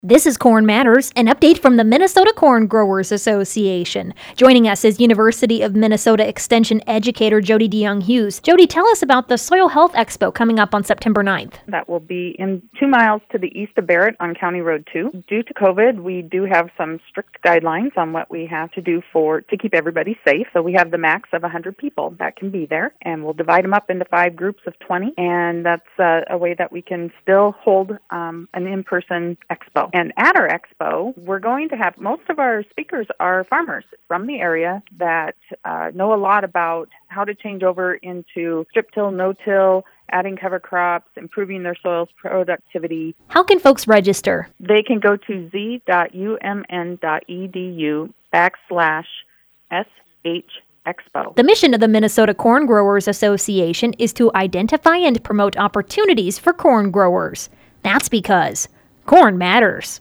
This is Corn Matters, an update from the Minnesota Corn Growers Association. Joining us is University of Minnesota Extension educator Jody DeYoung-Hughes. Jody, tell us about the Soil Health Expo coming up on September 9th. That will be in 2 miles to the east of Barrett on County Road 2. Due to COVID, we do have some strict guidelines on what we have to do to keep everybody safe. So we have the max of 100 people that can be there, and we'll divide them up into 5 groups of 20, and that's a way that we can still hold an in-person expo. And at our expo, we're going to have most of our speakers are farmers from the area that know a lot about how to change over into strip-till, no-till, adding cover crops, improving their soil's productivity. How can folks register? They can go to z.umn.edu/SH-Expo. The mission of the Minnesota Corn Growers Association is to identify and promote opportunities for corn growers. That's because corn matters.